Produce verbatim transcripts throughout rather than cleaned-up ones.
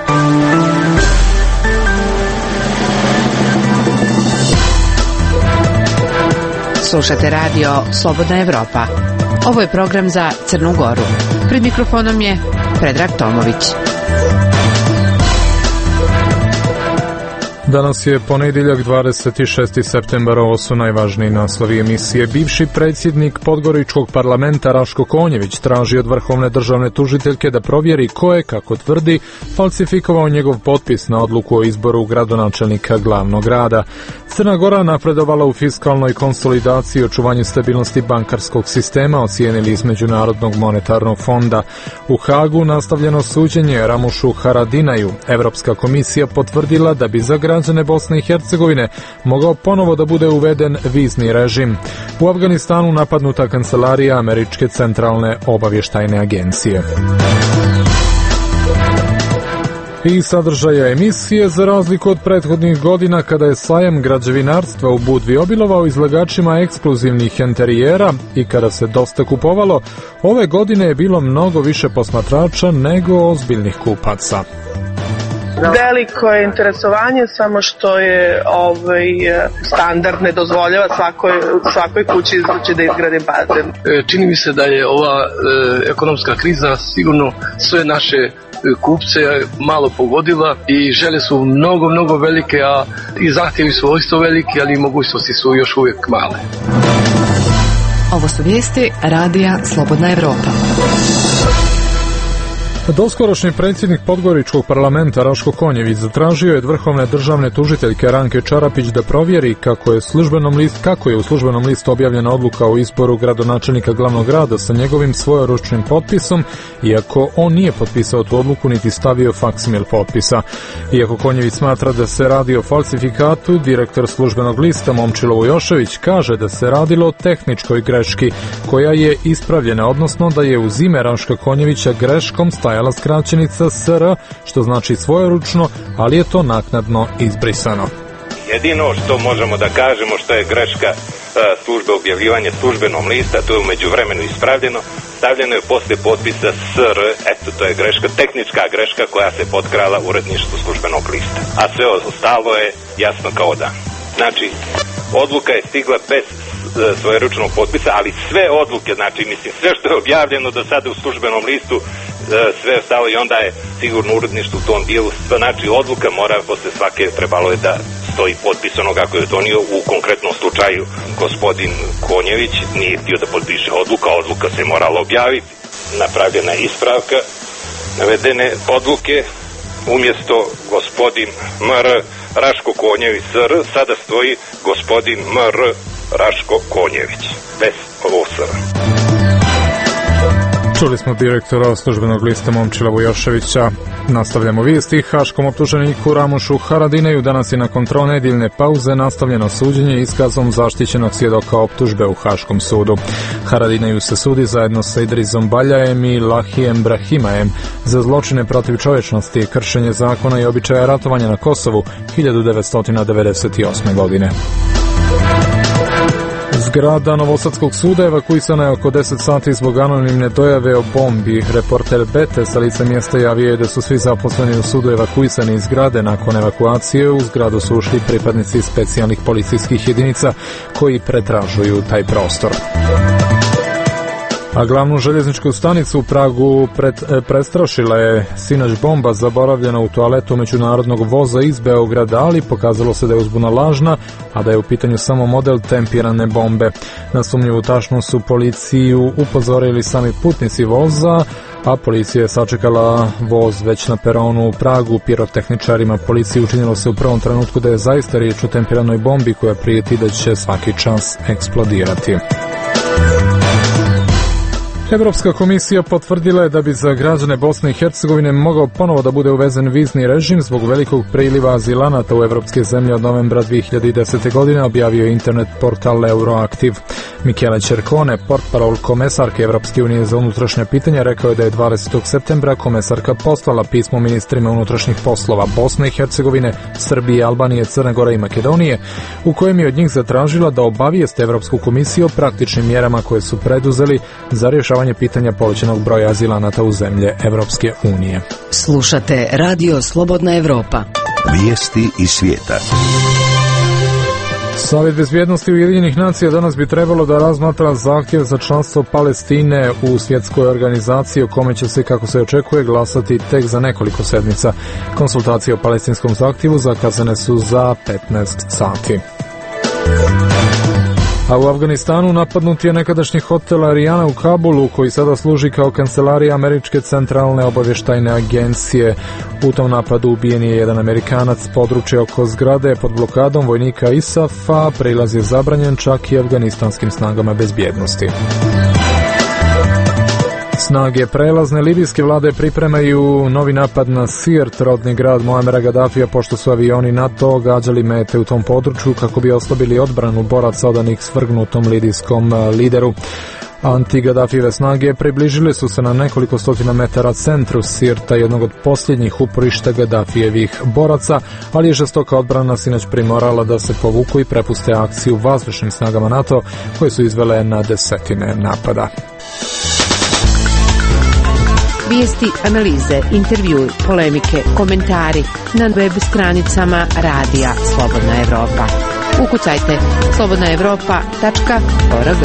Slušate radio Slobodna Evropa. Ovo je program za Crnu Goru. Pred mikrofonom je Predrag Tomović. Danas je ponedjeljak dvadeset šesti septembar, ovo su najvažniji naslovi emisije. Bivši predsjednik Podgoričkog parlamenta Raško Konjević traži od vrhovne državne tužiteljke da provjeri ko je, kako tvrdi, falsifikovao njegov potpis na odluku o izboru gradonačelnika glavnog grada. Crna Gora napredovala u fiskalnoj konsolidaciji i očuvanju stabilnosti bankarskog sistema, ocijenili iz Međunarodnog monetarnog fonda. U Hagu nastavljeno suđenje Ramušu Haradinaju. Evropska komisija potvrdila da bi za građane Bosne i Hercegovine mogao ponovo da bude uveden vizni režim. U Afganistanu napadnuta kancelarija Američke centralne obavještajne agencije. I sadržaja emisije. Za razliku od prethodnih godina kada je sajam građevinarstva u Budvi obilovao izlagačima ekskluzivnih enterijera i kada se dosta kupovalo, ove godine je bilo mnogo više posmatrača nego ozbiljnih kupaca. Veliko je interesovanje, samo što je ovaj standard ne dozvoljava svakoj, svakoj kući izvući da izgrade bazen. Čini mi se da je ova e, ekonomska kriza sigurno sve naše kupce malo pogodila i želje su mnogo, mnogo velike, a i zahtjevi su isto veliki, ali i mogućnosti su još uvijek male. Ovo su vijesti radija Slobodna Evropa. Doskoročni predsjednik Podgoričkog parlamenta Raško Konjević zatražio je od vrhovne državne tužiteljke Ranke Čarapić da provjeri kako je, službenom list, kako je u službenom listu objavljena odluka o izboru gradonačelnika glavnog grada sa njegovim svojeručnim potpisom, iako on nije potpisao tu odluku niti stavio faksimil potpisa. Iako Konjević smatra da se radi o falsifikatu, direktor službenog lista Momčilo Vujošević kaže da se radilo o tehničkoj greški koja je ispravljena, odnosno da je uz ime Raška Konjevića greškom stajala skraćenica S R, što znači svojeručno, ali je to naknadno izbrisano. Jedino što možemo da kažemo što je greška službe objavljivanja službenom lista, to je u međuvremenu ispravljeno, stavljeno je posle potpisa S R, eto to je greška, tehnička greška koja se potkrala u uredništvu službenog lista, a sve ostalo je jasno kao dan. Znači, odluka je stigla bez svojeručnog potpisa, ali sve odluke, znači mislim sve što je objavljeno do sada u službenom listu, sve ostalo i onda je sigurno uredništvo u tom dijelu, znači odluka mora posle svake, trebalo je da stoji potpis onoga koji je donio. U konkretnom slučaju gospodin Konjević nije htio da potpiše odluka, odluka se morala objaviti, napravljena je ispravka navedene odluke, umjesto gospodin M R Raško Konjević S R sada stoji gospodin M R Raško Konjević bez ovo S R. Čuli smo direktora službenog lista Momčila Vujoševića. Nastavljamo vijesti. Haškom optuženiku Ramušu Haradineju danas je nakon tronedjeljne pauze nastavljeno suđenje iskazom zaštićenog svjedoka optužbe u Haškom sudu. Haradineju se sudi zajedno sa Idrizom Baljajem i Lahijem Brahimajem za zločine protiv čovječnosti, kršenje zakona i običaja ratovanja na Kosovu hiljadu devetsto devedeset osme. godine. Zgrada Novosadskog suda evakuisana je oko deset sati zbog anonimne dojave o bombi. Reporter Bete sa lica mjesta javio je da su svi zaposleni u sudu evakuisani iz zgrade. Nakon evakuacije u zgradu su ušli pripadnici specijalnih policijskih jedinica koji pretražuju taj prostor. A glavnu željezničku stanicu u Pragu pred, e, prestrašila je sinoć bomba zaboravljena u toaletu međunarodnog voza iz Beograda, ali pokazalo se da je uzbuna lažna, a da je u pitanju samo model tempirane bombe. Na sumnjivu tašnu su policiju upozorili sami putnici voza, a policija je sačekala voz već na peronu u Pragu. Pirotehničarima policije učinilo se u prvom trenutku da je zaista riječ o tempiranoj bombi koja prijeti da će svaki čas eksplodirati. Evropska komisija potvrdila je da bi za građane Bosne i Hercegovine mogao ponovo da bude uvezen vizni režim zbog velikog priliva azilanata u evropske zemlje od novembra dvije hiljade desete. godine, objavio je internet portal Euroaktiv. Michele Cercone, portparol komesarke Evropske unije za unutrašnja pitanja, rekao je da je dvadesetog septembra komesarka poslala pismo ministrima unutrašnjih poslova Bosne i Hercegovine, Srbije, Albanije, Crne Gore i Makedonije, u kojem je od njih zatražila da obavijeste Evropsku komisiju o praktičnim mjerama koje su preduzeli za rješavanje rješavanje pitanja povećanog broja azilanata u zemlje Evropske unije. Slušate Radio Slobodna Evropa. Vijesti iz svijeta. Savjet bezbjednosti Ujedinjenih nacija danas bi trebalo da razmatra zahtjev za članstvo Palestine u svjetskoj organizaciji o kome će se, kako se očekuje, glasati tek za nekoliko sedmica. Konsultacije o palestinskom zahtjevu zakazane su za petnaest sati. A u Afganistanu napadnut je nekadašnji hotel Ariana u Kabulu, koji sada služi kao kancelarija Američke centralne obavještajne agencije. U tom napadu ubijen je jedan Amerikanac. Područje oko zgrade pod blokadom vojnika I S A F-a, prilaz je zabranjen čak i afganistanskim snagama bezbjednosti. Snage prelazne libijske vlade pripremaju novi napad na Sirt, rodni grad Muamera Gadafija, pošto su avioni NATO gađali mete u tom području kako bi oslabili odbranu boraca odanih svrgnutom libijskom lideru. Anti-Gadafijeve snage približile su se na nekoliko stotina metara centru Sirta, jednog od posljednjih uporišta Gadafijevih boraca, ali je žestoka odbrana sinoć primorala da se povuku i prepuste akciju vazdušnim snagama NATO, koje su izvele na desetine napada. Vijesti, analize, intervjui, polemike, komentari na web stranicama Radija Slobodna Evropa. Ukucajte slobodna evropa tačka org.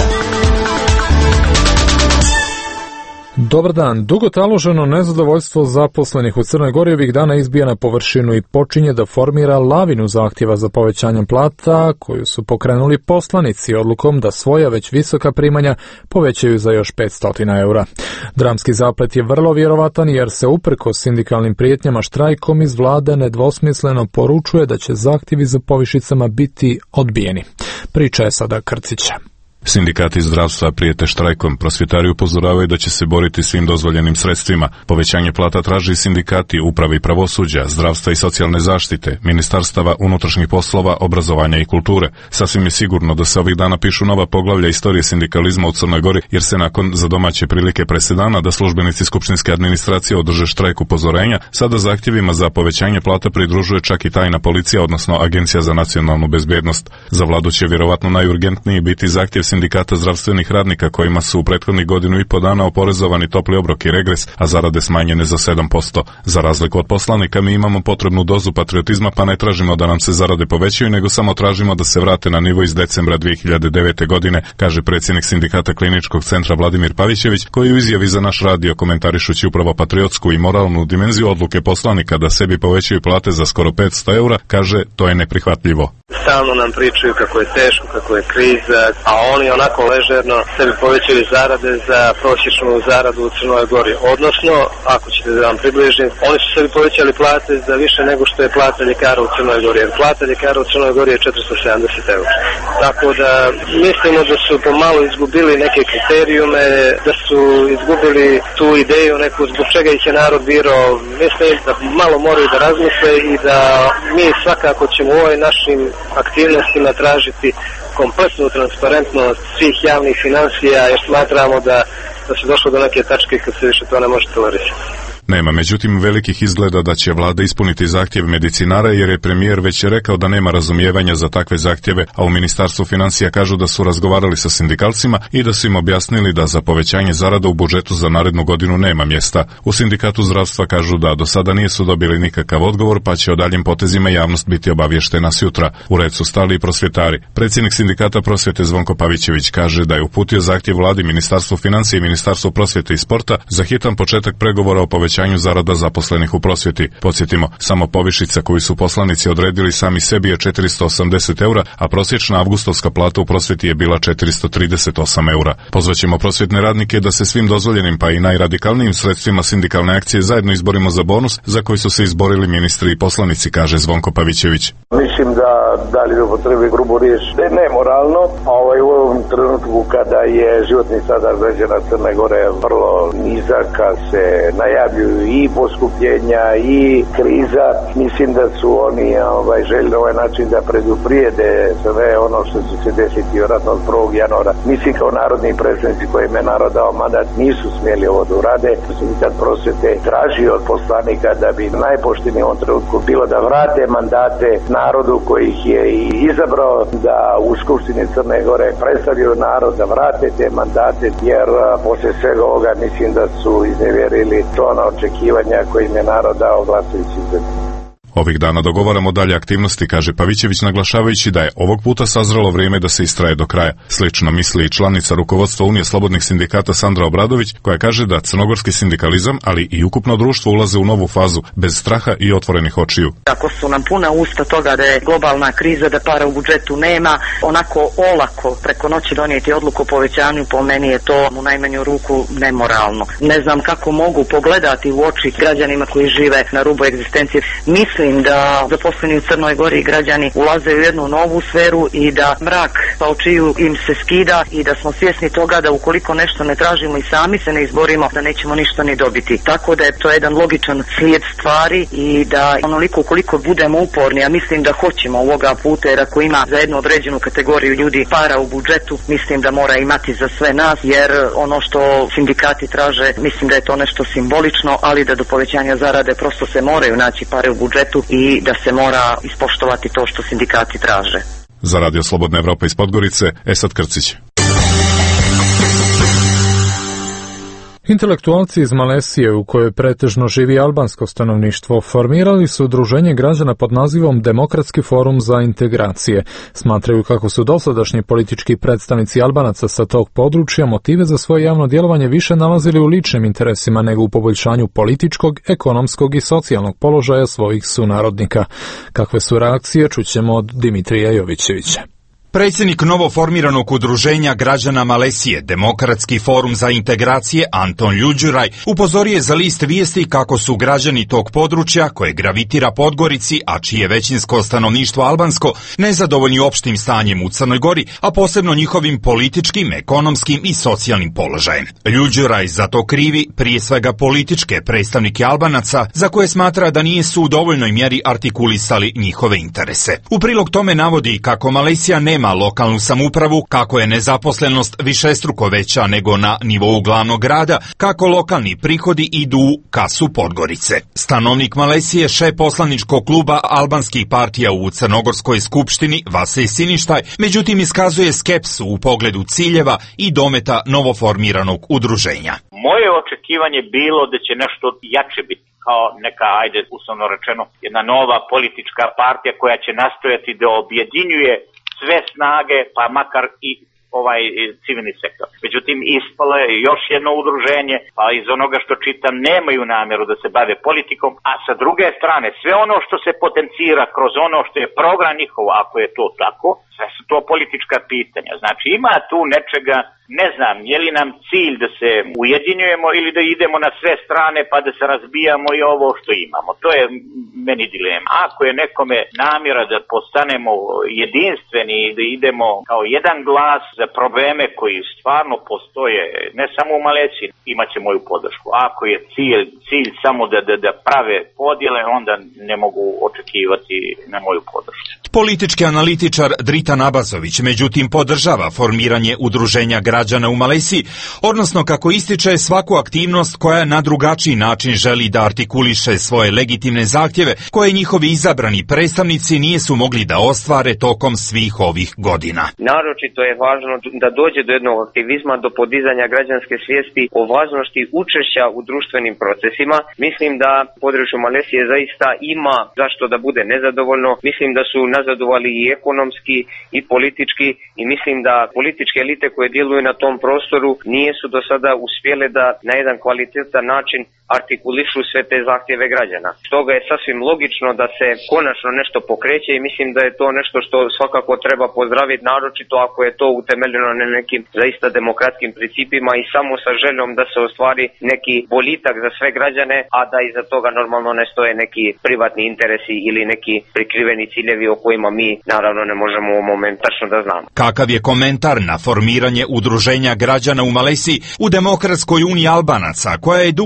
Dobar dan. Dugo taloženo nezadovoljstvo zaposlenih u Crnoj Gori ovih dana izbija na površinu i počinje da formira lavinu zahtjeva za povećanjem plata, koju su pokrenuli poslanici odlukom da svoja već visoka primanja povećaju za još petsto eura. Dramski zaplet je vrlo vjerovatan jer se uprkos sindikalnim prijetnjama štrajkom iz vlade nedvosmisleno poručuje da će zahtjevi za povišicama biti odbijeni. Priča je sada Krcića. Sindikati zdravstva prijete štrajkom, prosvjetari upozoravaju da će se boriti svim dozvoljenim sredstvima. Povećanje plata traži sindikati uprave i pravosuđa, zdravstva i socijalne zaštite, ministarstava unutrašnjih poslova, obrazovanja i kulture. Sasvim je sigurno da se ovih dana pišu nova poglavlja istorije sindikalizma u Crnoj Gori, jer se nakon za domaće prilike presedana da službenici skupštinske administracije održe štrajk upozorenja, sada zahtjevima za povećanje plata pridružuje čak i tajna policija, odnosno Agencija za nacionalnu bezbjednost. Za vladu će vjerovatno najurgentniji biti zahtjev sindikata zdravstvenih radnika kojima su u prethodnih godinu i po dana oporezovani topli obrok i regres, a zarade smanjene za sedam posto. Za razliku od poslanika mi imamo potrebnu dozu patriotizma, pa ne tražimo da nam se zarade povećaju, nego samo tražimo da se vrate na nivo iz decembra dvije hiljade devete. godine, kaže predsjednik sindikata Kliničkog centra Vladimir Pavićević, koji u izjavi za naš radio komentarišući upravo patriotsku i moralnu dimenziju odluke poslanika da sebi povećaju plate za skoro petsto eura, kaže to je neprihvatljivo. Stalno nam pričaju kako je teško, kako je kriza, a oni onako ležerno sebi povećaju zarade za prosječnu zaradu u Crnoj Gori. Odnosno, ako ćete da vam približim, oni su sebi povećali plate za više nego što je plata ljekara u Crnoj Gori, jer plata ljekara u Crnoj Gori je četiristo sedamdeset eura. Tako da mislimo da su pomalo izgubili neke kriterijume, da su izgubili tu ideju neku zbog čega ih je narod birao. Mislim da malo moraju da razmisle i da mi svakako ćemo u ovoj našim aktivnostima tražiti kompletnu transparentnost svih javnih financija, jer smatramo da, da se došlo do neke tačke kad se više to ne može tolerisati. Nema, međutim, velikih izgleda da će vlada ispuniti zahtjev medicinara, jer je premijer već rekao da nema razumijevanja za takve zahtjeve, a u Ministarstvu financija kažu da su razgovarali sa sindikalcima i da su im objasnili da za povećanje zarada u budžetu za narednu godinu nema mjesta. U sindikatu zdravstva kažu da do sada nisu dobili nikakav odgovor, pa će o daljim potezima javnost biti obavještena sutra. U red su stali i prosvjetari. Predsjednik sindikata prosvjete Zvonko Pavićević kaže da je uputio zahtjev vladi, Ministarstvu financija i Ministarstvu prosvjete i sporta za hitan početak pregovora o povećanju zarada zaposlenih u prosvjeti. Podsjetimo, samo povišica koju su poslanici odredili sami sebi je četiristo osamdeset eura, a prosječna avgustovska plata u prosvjeti je bila četiristo trideset osam eura. Pozvaćemo prosvjetne radnike da se svim dozvoljenim pa i najradikalnijim sredstvima sindikalne akcije zajedno izborimo za bonus za koji su se izborili ministri i poslanici, kaže Zvonko Pavićević. Mislim da da li upotrebi grubu riječ da je nemoralno, a ovaj u ovom trenutku kada je životni standard građana Crne Gore vrlo nizak, kad se najavljuju i poskupljenja i kriza. Mislim da su oni ovaj, željeli na ovaj način da preduprijede sve ono što će se desiti vjerojatno od prvog januara. Mislim kao narodni predstavnici koji me narod dao mandat nisu smjeli ovo da urade. Sindikat prosvjete traži od poslanika da bi najpoštenije u ovom trenutku bilo da vrate mandate narodu koji ih je i izabrao, da u Skupštini Crne Gore predstavljaju narod, da vrate te mandate, jer posle svega ovoga mislim da su iznevjerili to na očekivanja koji im je narod dao glasajući za njih. Ovih dana dogovaramo dalje aktivnosti, kaže Pavićević, naglašavajući da je ovog puta sazrelo vrijeme da se istraje do kraja. Slično misli i članica rukovodstva Unije slobodnih sindikata Sandra Obradović, koja kaže da crnogorski sindikalizam, ali i ukupno društvo ulaze u novu fazu, bez straha i otvorenih očiju. Ako su nam puna usta toga da je globalna kriza, da para u budžetu nema, onako olako preko noći donijeti odluku o povećanju, po meni je to u najmanju ruku nemoralno. Ne znam kako mogu pogledati u oči građanima koji žive na rubu egzistencije. Mislim da zaposleni u Crnoj Gori građani ulaze u jednu novu sferu i da mrak pa očiju im se skida i da smo svjesni toga da ukoliko nešto ne tražimo i sami se ne izborimo, da nećemo ništa ni dobiti. Tako da je to jedan logičan slijed stvari i da onoliko koliko budemo uporni, a mislim da hoćemo ovoga puta, jer ako ima za jednu određenu kategoriju ljudi para u budžetu, mislim da mora imati za sve nas, jer ono što sindikati traže, mislim da je to nešto simbolično, ali da do povećanja zarade prosto se moraju naći pare u budžetu i da se mora ispoštovati to što sindikati traže. Za Radio Slobodna Evropa iz Podgorice, Esad Krcić. Intelektualci iz Malesije, u kojoj pretežno živi albansko stanovništvo, formirali su udruženje građana pod nazivom Demokratski forum za integracije. Smatraju kako su dosadašnji politički predstavnici Albanaca sa tog područja motive za svoje javno djelovanje više nalazili u ličnim interesima nego u poboljšanju političkog, ekonomskog i socijalnog položaja svojih sunarodnika. Kakve su reakcije, čućemo od Dimitrija Jovićevića. Predsjednik novoformiranog udruženja građana Malesije, Demokratski forum za integracije, Anton Ljuđuraj, upozorio je za list vijesti kako su građani tog područja, koje gravitira Podgorici, a čije većinsko stanovništvo albansko, nezadovoljni opštim stanjem u Crnoj Gori, a posebno njihovim političkim, ekonomskim i socijalnim položajem. Ljuđuraj za to krivi prije svega političke predstavnike Albanaca, za koje smatra da nisu u dovoljnoj mjeri artikulisali njihove interese. U prilog tome navodi kako Malesija nema lokalnu samoupravu, kako je nezaposlenost višestruko veća nego na nivou glavnog grada, kako lokalni prihodi idu u kasu Podgorice. Stanovnik Malesije, šef poslaničkog kluba albanskih partija u Crnogorskoj skupštini, Vasej Siništaj, međutim iskazuje skepsu u pogledu ciljeva i dometa novoformiranog udruženja. Moje očekivanje bilo da će nešto jače biti, kao neka, ajde, uslovno rečeno, jedna nova politička partija koja će nastojati da objedinjuje sve snage, pa makar i ovaj civilni sektor. Međutim, ispalo je još jedno udruženje, pa iz onoga što čitam nemaju namjeru da se bave politikom, a sa druge strane sve ono što se potencira kroz ono što je program njihov, ako je to tako, sve su to politička pitanja. Znači ima tu nečega, ne znam, je li nam cilj da se ujedinjujemo ili da idemo na sve strane pa da se razbijamo i ovo što imamo. To je meni dilema. Ako je nekome namjera da postanemo jedinstveni i da idemo kao jedan glas za probleme koji stvarno postoje, ne samo u Malesiji, imat će moju podršku. Ako je cilj, cilj samo da, da, da prave podjele, onda ne mogu očekivati na moju podršku. Politički analitičar Dritan Abazović međutim podržava formiranje udruženja građana u Malesiji, odnosno kako ističe svaku aktivnost koja na drugačiji način želi da artikuliše svoje legitimne zahtjeve koje njihovi izabrani predstavnici nisu mogli da ostvare tokom svih ovih godina. Naročito je važno da dođe do jednog aktivizma, do podizanja građanske svijesti o važnosti učešća u društvenim procesima. Mislim da područje Malesije zaista ima zašto da bude nezadovoljno. Mislim da su nazadovali i ekonomski i politički i mislim da političke elite koje djeluju na tom prostoru nisu do sada uspjele da na jedan kvalitetan način artikulišu sve te zahtjeve građana. Stoga je sasvim logično da se konačno nešto pokreće i mislim da je to nešto što svakako treba pozdraviti, naročito ako je to utemeljeno na nekim zaista demokratskim principima i samo sa željom da se ostvari neki boljitak za sve građane, a da iza toga normalno ne stoje neki privatni interesi ili neki prikriveni ciljevi o kojima mi naravno ne možemo u moment tačno da znamo. Kakav je komentar na formiranje udruženja građana u Malesiji u Demokratskoj uniji Albanaca, koja je dugi niz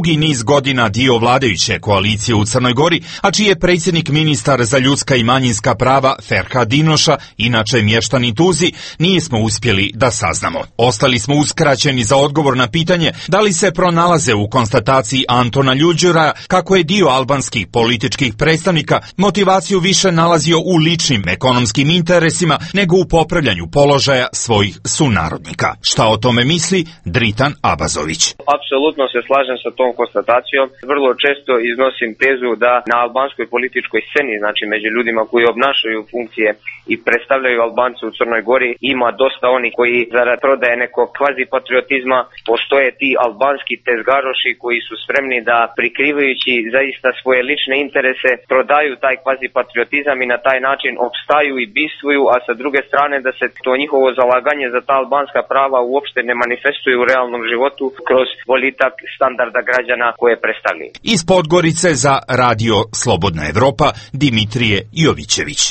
godina dio vladajuće koalicije u Crnoj Gori, a čiji je predsjednik ministar za ljudska i manjinska prava Ferhat Dinoša, inače mještani Tuzi, nismo uspjeli da saznamo. Ostali smo uskraćeni za odgovor na pitanje da li se pronalaze u konstataciji Antona Ljuđura kako je dio albanskih političkih predstavnika motivaciju više nalazio u ličnim ekonomskim interesima nego u popravljanju položaja svojih sunarodnika. Šta o tome misli Dritan Abazović? Apsolutno se slažem sa tom konstatacijom. Vrlo često iznosim tezu da na albanskoj političkoj sceni, znači među ljudima koji obnašaju funkcije i predstavljaju Albance u Crnoj Gori, ima dosta onih koji zarad prodaje nekog kvazi patriotizma, postoje ti albanski tezgaroši koji su spremni da prikrivajući zaista svoje lične interese prodaju taj kvazi patriotizam i na taj način opstaju i bistvuju, a sa druge strane da se to njihovo zalaganje za ta albanska prava uopšte ne manifestuje u realnom životu kroz boljitak standarda građana koje predstavljaju. Iz Podgorice za Radio Slobodna Evropa Dimitrije Jovićević.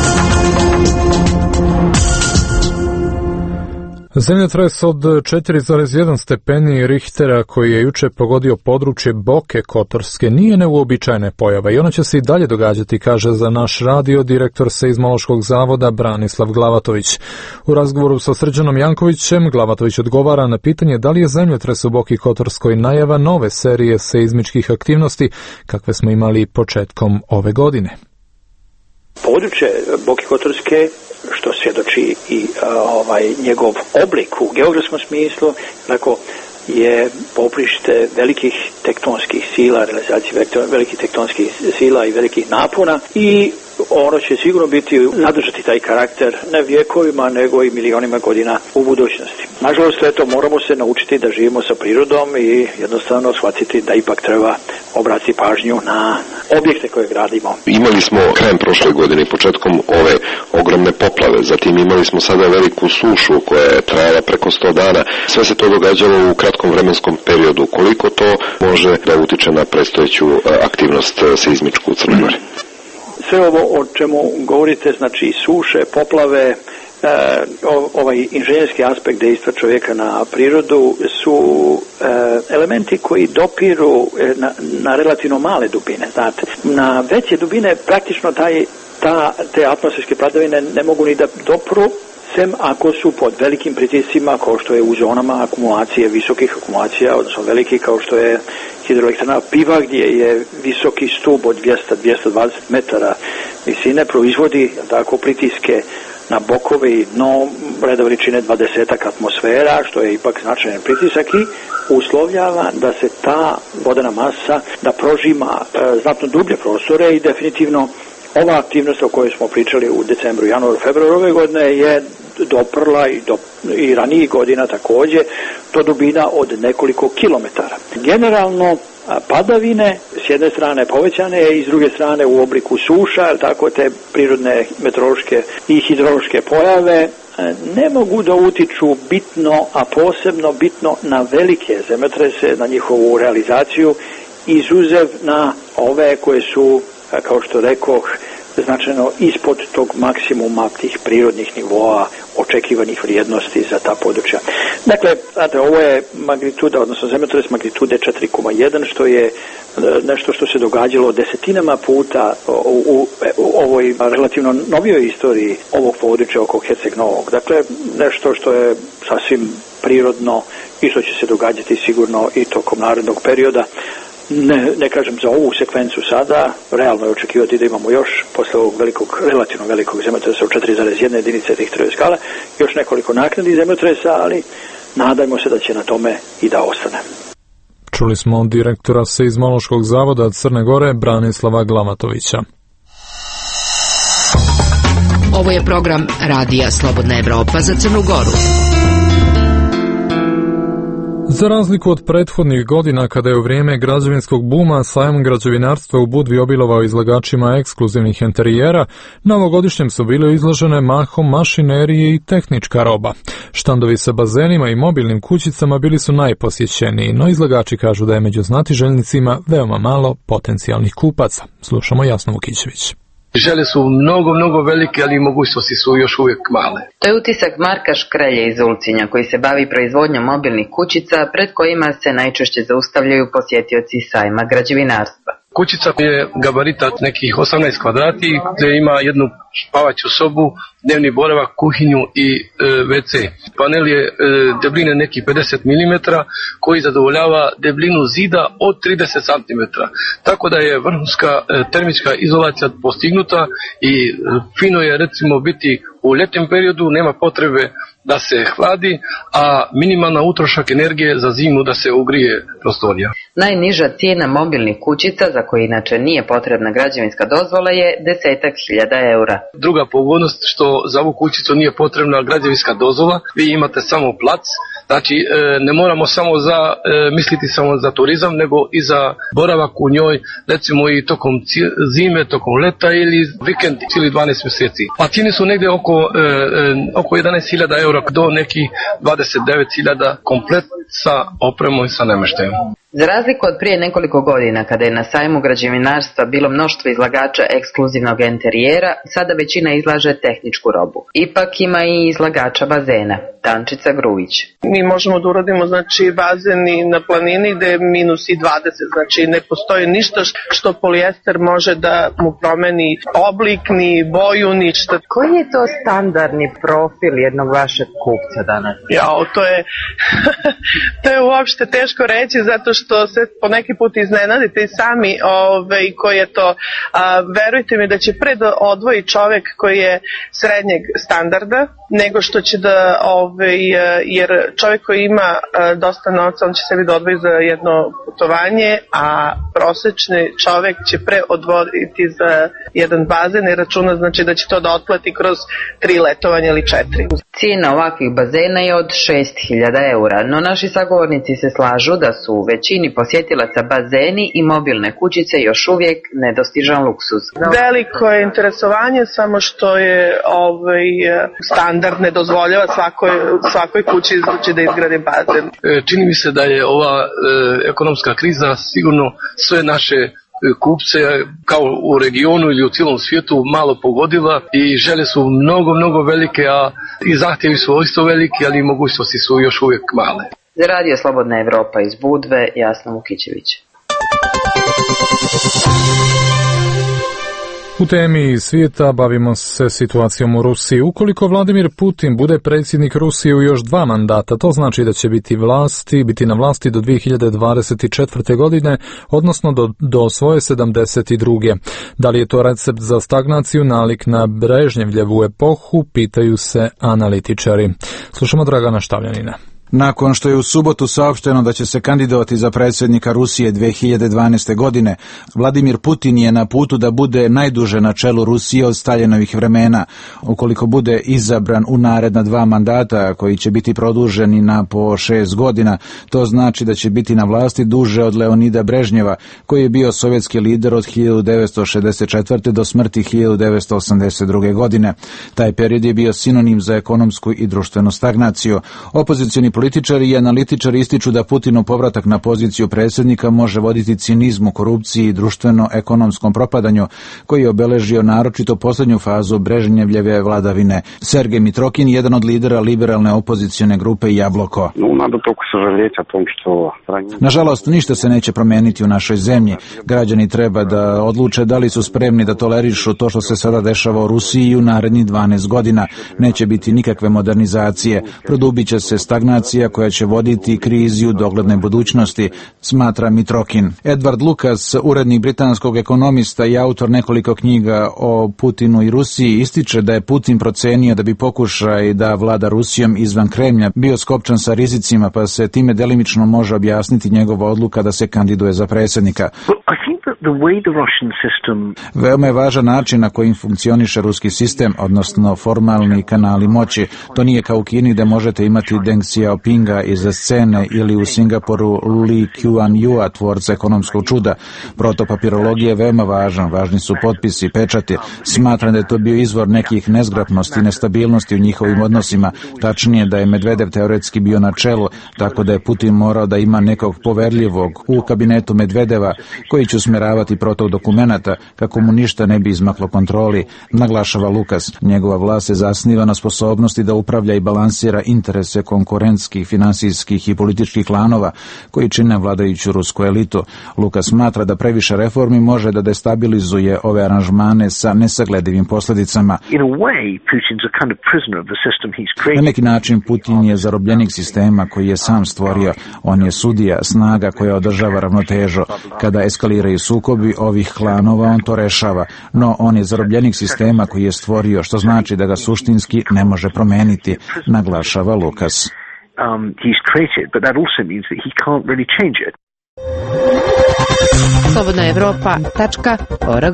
Zemljotres od četiri zarez jedan stepeni Richtera koji je juče pogodio područje Boke Kotorske nije neuobičajena pojava i ona će se i dalje događati, kaže za naš radio direktor Seizmološkog zavoda Branislav Glavatović. U razgovoru sa Srđanom Jankovićem Glavatović odgovara na pitanje da li je zemljotres u Boki Kotorskoj najava nove serije seizmičkih aktivnosti kakve smo imali početkom ove godine. Područje Boke Kotorske, što svjedoči i a, ovaj njegov oblik u geografskom smislu, tako je poprište velikih tektonskih sila, realizacije velikih tektonskih sila i velikih napona i ono će sigurno biti zadržati taj karakter ne vjekovima nego i milionima godina u budućnosti. Nažalost, eto, moramo se naučiti da živimo sa prirodom i jednostavno shvatiti da ipak treba obratiti pažnju na objekte koje gradimo. Imali smo krajem prošle godine i početkom ove ogromne poplave, zatim imali smo sada veliku sušu koja je trajala preko sto dana. Sve se to događalo u kratkom vremenskom periodu. Koliko to može da utiče na predstojeću aktivnost seizmičku u Crnoj Gori? Sve ovo o čemu govorite, znači suše, poplave, e, ovaj inženjerski aspekt dejstva čovjeka na prirodu su e, elementi koji dopiru na, na relativno male dubine. Znate, na veće dubine praktično taj, ta, te atmosferske padavine ne mogu ni da dopru, sem ako su pod velikim pritiscima kao što je u zonama akumulacije, visokih akumulacija, odnosno veliki kao što je hidroelektrana Piva gdje je visoki stup od dvjesto do dvjesto dvadeset metara visine proizvodi tako pritiske na bokove i dno reda veličine dvadesetak atmosfera, što je ipak značajan pritisak i uslovljava da se ta vodena masa da prožima e, znatno dublje prostore i definitivno ova aktivnost o kojoj smo pričali u decembru, januaru, februaru ove godine je doprla i, do, i ranijih godina također do dubina od nekoliko kilometara. Generalno padavine s jedne strane povećane i s druge strane u obliku suša, tako te prirodne meteorološke i hidrološke pojave ne mogu da utiču bitno, a posebno bitno na velike zemljotrese, na njihovu realizaciju, izuzev na ove koje su, kao što rekoh, značajno ispod tog maksimuma tih prirodnih nivoa očekivanih vrijednosti za ta područja. Dakle, znate, ovo je magnituda, odnosno zemljotres magnitude četiri zarez jedan, što je nešto što se događalo desetinama puta u, u, u ovoj relativno novijoj istoriji ovog područja oko Herceg Novog. Dakle, nešto što je sasvim prirodno i što će se događati sigurno i tokom narednog perioda. Ne, ne kažem za ovu sekvencu sada, realno je očekivati da imamo još, posle ovog velikog, relativno velikog zemljotresa u četiri zarez jedna jedinice Richterove skale, još nekoliko naknadnih zemljotresa, ali nadajmo se da će na tome i da ostane. Čuli smo direktora Seizmološkog zavoda Crne Gore Branislava Glavatovića. Ovo je program Radija Slobodna Evropa za Crnu Goru. Za razliku od prethodnih godina kada je u vrijeme građevinskog buma sajam građevinarstva u Budvi obilovao izlagačima ekskluzivnih interijera, na ovogodišnjem su bile izložene mahom mašinerije i tehnička roba. Štandovi sa bazenima i mobilnim kućicama bili su najposjećeniji, no izlagači kažu da je među znatiželjnicima veoma malo potencijalnih kupaca. Slušamo Jasnu Vukićević. Želje su mnogo, mnogo velike, ali mogućnosti su još uvijek male. To je utisak Marka Škrelje iz Ulcinja, koji se bavi proizvodnjom mobilnih kućica, pred kojima se najčešće zaustavljaju posjetioci sajma građevinarstva. Kućica je gabarita nekih osamnaest kvadrati, gdje ima jednu spavaću sobu, dnevni boravak, kuhinju i e, ve ce. Panel je e, debline nekih pedeset milimetara koji zadovoljava debljinu zida od trideset centimetara. Tako da je vrhunska e, termička izolacija postignuta i e, fino je recimo biti u ljetnom periodu, nema potrebe da se hladi, a minimalna utrošak energije za zimu da se ugrije prostorija. Najniža cijena mobilnih kućica, za koje inače nije potrebna građevinska dozvola, je desetak hiljada eura. Druga pogodnost što za ovu kućicu nije potrebna građevinska dozvola, vi imate samo plac, znači ne moramo samo za misliti samo za turizam, nego i za boravak u njoj, recimo i tokom zime, tokom leta ili vikend ili dvanaest mjeseci. A cijene su negdje oko, oko jedanaest hiljada eura do nekih dvadeset devet hiljada komplet sa opremom i sa namještajem. Za razliku od prije nekoliko godina, kada je na sajmu građevinarstva bilo mnoštvo izlagača ekskluzivnog interijera, sada većina izlaže tehničku robu. Ipak ima i izlagača bazena. Tančica Grujić. Mi možemo da uradimo znači bazen i na planini gde je minus i dvadeset, znači ne postoji ništa što polijester može da mu promeni oblik, ni boju, ništa. Koji je to standardni profil jednog vašeg kupca danas? Jao, to je to je uopšte teško reći, zato što se po neki put iznenadite i sami ovaj, koji je to. A, verujte mi da će pre da odvoji čovek koji je srednjeg standarda, nego što će da Ove, jer čovjek koji ima dosta novca, on će sebi da odvoji za jedno putovanje, a prosječni čovjek će pre odvojiti za jedan bazen i računa znači da će to da otplati kroz tri letovanja ili četiri. Cijena ovakvih bazena je od šest hiljada eura, no naši sagovornici se slažu da su u većini posjetilaca bazeni i mobilne kućice još uvijek nedostižan luksuz. Veliko je interesovanje, samo što je ovaj, standard ne dozvoljava svakoj, svakoj kući izvući da izgradi bazen. Čini mi se da je ova e, ekonomska kriza sigurno sve naše kupce kao u regionu ili u cijelom svijetu malo pogodila i želje su mnogo, mnogo velike, a i zahtjevi su isto veliki, ali mogućnosti su još uvijek male. Za Radio Slobodna Evropa iz Budve, Jasna Vukićević. U temi svijeta bavimo se situacijom u Rusiji. Ukoliko Vladimir Putin bude predsjednik Rusije u još dva mandata, to znači da će biti vlasti, biti na vlasti do dvije hiljade dvadeset četvrte. godine, odnosno do, do svoje sedamdeset druge. Da li je to recept za stagnaciju, nalik na Brežnjevljevu epohu, pitaju se analitičari. Slušamo Dragana Štavljanina. Nakon što je u subotu saopšteno da će se kandidovati za predsjednika Rusije dvije hiljade dvanaeste. godine, Vladimir Putin je na putu da bude najduže na čelu Rusije od Staljinovih vremena. Ukoliko bude izabran u naredna dva mandata, koji će biti produženi na po šest godina, to znači da će biti na vlasti duže od Leonida Brežnjeva, koji je bio sovjetski lider od hiljadu devetsto šezdeset četvrte. do smrti hiljadu devetsto osamdeset druge. godine. Taj period je bio sinonim za ekonomsku i društvenu stagnaciju. Opozicioni političari i analitičari ističu da Putinov povratak na poziciju predsjednika može voditi cinizmu, korupciji i društveno-ekonomskom propadanju, koji je obeležio naročito posljednju fazu Brežnjevljeve vladavine. Sergej Mitrokin, jedan od lidera liberalne opozicione grupe Jabloko. Nažalost, ništa se neće promijeniti u našoj zemlji. Građani treba da odluče da li su spremni da tolerišu to što se sada dešava u Rusiji u narednih dvanaest godina. Neće biti nikakve modernizacije. Produbit će se stagnacija koja će voditi krizi u doglednoj budućnosti, smatra Mitrokin. Edward Lucas, urednik britanskog ekonomista i autor nekoliko knjiga o Putinu i Rusiji, ističe da je Putin procenio da bi pokušaj da vlada Rusijom izvan Kremlja bio skopčan sa rizicima, pa se time delimično može objasniti njegova odluka da se kandiduje za predsjednika. Veoma je važan način na kojim funkcioniše ruski sistem, odnosno formalni kanali moći. To nije kao u Kini gde možete imati Deng Xiaoping Xiaopinga iza scene ili u Singapuru Li Kuan-Yua, tvorca ekonomskog čuda. Protopapirologija je veoma važan, važni su potpisi, pečati. Smatram da je to bio izvor nekih nezgrapnosti i nestabilnosti u njihovim odnosima, tačnije da je Medvedev teoretski bio na čelu, tako da je Putin morao da ima nekog poverljivog u kabinetu Medvedeva koji će usmeravati protok dokumenata kako mu ništa ne bi izmaklo kontroli, naglašava Lukas. Njegova vlast se zasniva na sposobnosti da upravlja i balansira interese konkurentskih, finansijskih i političkih klanova koji čine vladajuću rusku elitu. Lukas smatra da previše reformi može da destabilizuje ove aranžmane sa nesagledivim posljedicama. Na neki način Putin je zarobljenik sistema koji je sam stvorio. On je sudija, snaga koja održava ravnotežu. Kada eskaliraju sukobi ovih klanova, on to rešava. No, on je zarobljenik sistema koji je stvorio, što znači da ga suštinski ne može promeniti, naglašava Lukas. Um, he's created, but that also means that he can't really change it. slobodna evropa tačka org.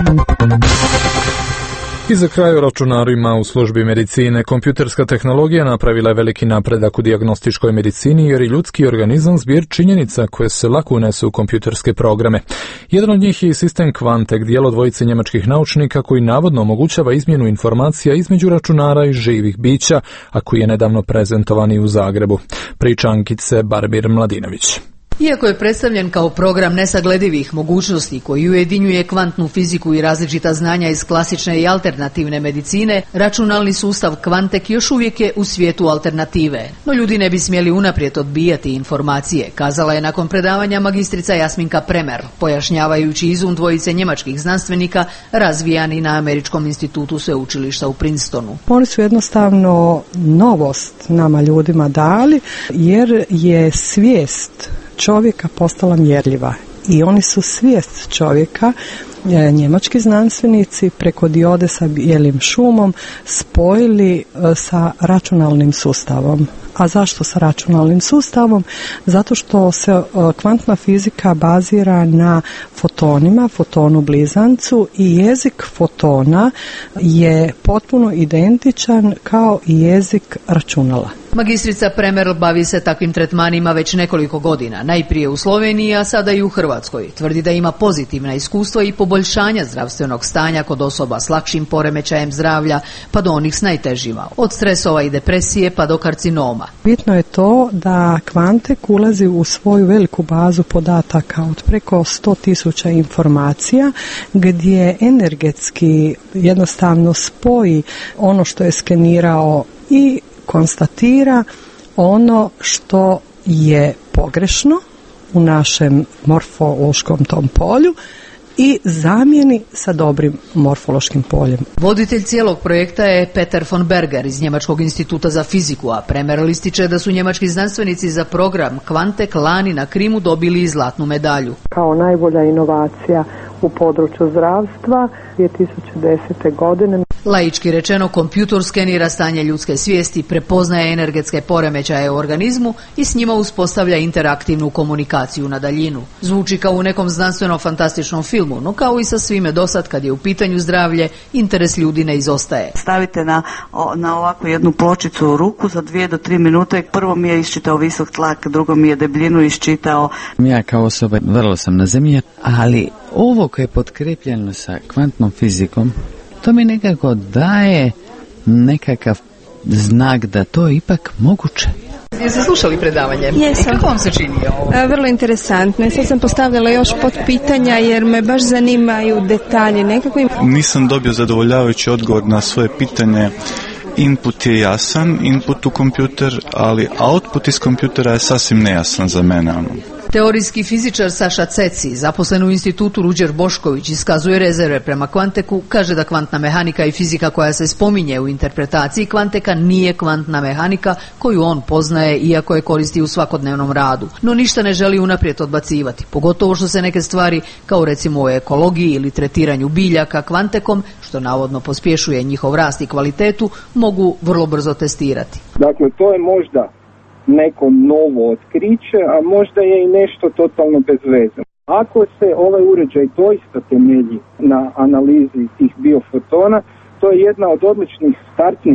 I za kraj o računarima u službi medicine. Kompjuterska tehnologija napravila je veliki napredak u dijagnostičkoj medicini jer je ljudski organizam zbir činjenica koje se lako unesu u kompjuterske programe. Jedan od njih je i sistem Quantek, dijelo dvojice njemačkih naučnika koji navodno omogućava izmjenu informacija između računara i živih bića, a koji je nedavno prezentovan i u Zagrebu. Priča Ankice Barbir Mladinović. Iako je predstavljen kao program nesagledivih mogućnosti koji ujedinjuje kvantnu fiziku i različita znanja iz klasične i alternativne medicine, računalni sustav Quantek još uvijek je u svijetu alternative. No ljudi ne bi smjeli unaprijed odbijati informacije, kazala je nakon predavanja magistrica Jasminka Premer, pojašnjavajući izum dvojice njemačkih znanstvenika razvijani na Američkom institutu sveučilišta u Princetonu. Oni su jednostavno novost nama ljudima dali jer je svijest čovjeka postala mjerljiva i oni su svijest čovjeka, njemački znanstvenici, preko dijode sa bijelim šumom spojili sa računalnim sustavom. A zašto sa računalnim sustavom? Zato što se kvantna fizika bazira na fotonima, fotonu blizancu i jezik fotona je potpuno identičan kao i jezik računala. Magistrica Premerl bavi se takvim tretmanima već nekoliko godina, najprije u Sloveniji, a sada i u Hrvatskoj. Tvrdi da ima pozitivna iskustva i poboljšanja zdravstvenog stanja kod osoba s lakšim poremećajem zdravlja pa do onih s najtežima, od stresova i depresije pa do karcinoma. Bitno je to da Quantek ulazi u svoju veliku bazu podataka od preko sto tisuća informacija gdje energetski jednostavno spoji ono što je skenirao i konstatira ono što je pogrešno u našem morfološkom tom polju i zamijeni sa dobrim morfološkim poljem. Voditelj cijelog projekta je Peter von Berger iz Njemačkog instituta za fiziku, a Premerl ističe da su njemački znanstvenici za program Quantek lani na Krimu dobili i zlatnu medalju. Kao najbolja inovacija u području zdravstva dvije tisuće desete. godine. Laički rečeno, kompjutor skenira stanje ljudske svijesti, prepoznaje energetske poremećaje u organizmu i s njima uspostavlja interaktivnu komunikaciju na daljinu. Zvuči kao u nekom znanstveno fantastičnom filmu, no kao i sa svime dosad kad je u pitanju zdravlje, interes ljudi ne izostaje. Stavite na, na ovakvu jednu pločicu u ruku za dvije do tri minute. Prvo mi je iščitao visok tlak, drugo mi je debljinu iščitao. Ja kao osoba vrlo sam na zemlji, ali ovo koje je potkrepljeno sa kvantnom fizikom, to mi nekako daje nekakav znak da to je ipak moguće. Jeste slušali predavanje? Jesam. I kako vam se čini ovo? E, vrlo interesantno. Sad sam postavljala još pod pitanja jer me baš zanimaju detalji nekakvi. Nisam dobio zadovoljavajući odgovor na svoje pitanje. Input je jasan, input u kompjuter, ali output iz kompjutera je sasvim nejasan za mene. Ono. Teorijski fizičar Saša Ceci, zaposlen u institutu Ruđer Bošković, iskazuje rezerve prema Quanteku, kaže da kvantna mehanika i fizika koja se spominje u interpretaciji Quanteka nije kvantna mehanika koju on poznaje iako je koristi u svakodnevnom radu. No ništa ne želi unaprijed odbacivati, pogotovo što se neke stvari, kao recimo u ekologiji ili tretiranju biljaka Quantekom, što navodno pospješuje njihov rast i kvalitetu, mogu vrlo brzo testirati. Dakle, to je možda neko novo otkriće, a možda je i nešto totalno bez veze. Ako se ovaj uređaj doista temelji na analizi tih biofotona, to je jedna od odličnih startnih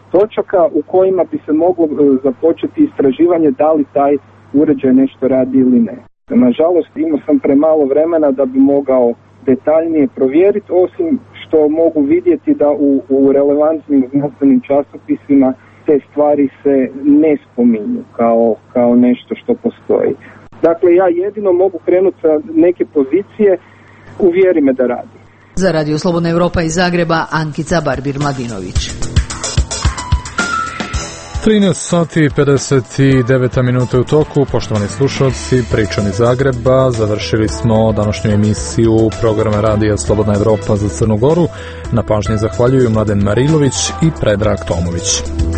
točaka u kojima bi se moglo započeti istraživanje da li taj uređaj nešto radi ili ne. Nažalost, imao sam premalo vremena da bi mogao detaljnije provjeriti, osim što mogu vidjeti da u, u relevantnim znanstvenim časopisima te stvari se ne spominju kao, kao nešto što postoji. Dakle, ja jedino mogu krenuti sa neke pozicije, uvjeri me da radi. Za Radio Slobodna Evropa iz Zagreba, Ankica Barbir-Mladinović. trinaest sati i pedeset devet minuta u toku, poštovani slušalci, pričom iz Zagreba. Završili smo današnju emisiju programa Radija Slobodna Evropa za Crnu Goru. Na pažnji zahvaljuju Mladen Marilović i Predrag Tomović.